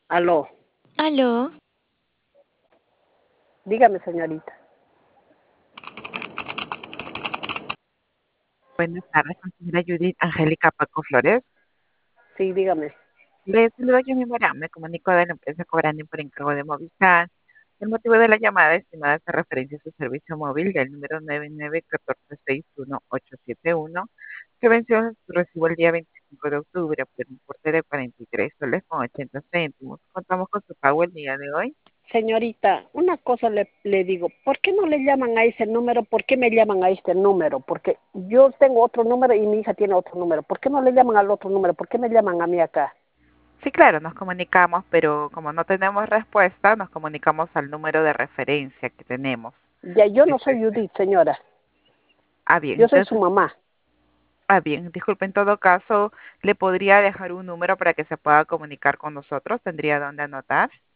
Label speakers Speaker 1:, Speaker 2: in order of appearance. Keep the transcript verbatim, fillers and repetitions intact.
Speaker 1: Aló,
Speaker 2: Aló,
Speaker 1: dígame, señorita.
Speaker 3: Buenas tardes, con señora Judith Angélica Paco Flores.
Speaker 1: Sí, dígame.
Speaker 3: Le saludo yo mismo, me comunico de la empresa Cobrani por encargo de Movistar. El motivo de la llamada, estimada, hace referencia a su servicio móvil del número nueve nueve uno cuatro seis uno ocho siete uno, que venció su recibo el día veinticinco de octubre por un importe de cuarenta y tres soles con ochenta céntimos. Contamos con su pago el día de hoy.
Speaker 1: Señorita, una cosa le, le digo, ¿por qué no le llaman a ese número? ¿Por qué me llaman a este número? Porque yo tengo otro número y mi hija tiene otro número. ¿Por qué no le llaman al otro número? ¿Por qué me llaman a mí acá?
Speaker 3: Sí, claro, nos comunicamos, pero como no tenemos respuesta, nos comunicamos al número de referencia que tenemos.
Speaker 1: Ya, yo no
Speaker 3: Este
Speaker 1: soy
Speaker 3: es-
Speaker 1: Judith, señora.
Speaker 3: Ah, bien,
Speaker 1: Yo soy su
Speaker 3: entonces
Speaker 1: mamá.
Speaker 3: Ah, bien, disculpe, en todo caso, ¿le podría dejar un número para que se pueda comunicar con nosotros? ¿Tendría dónde anotar?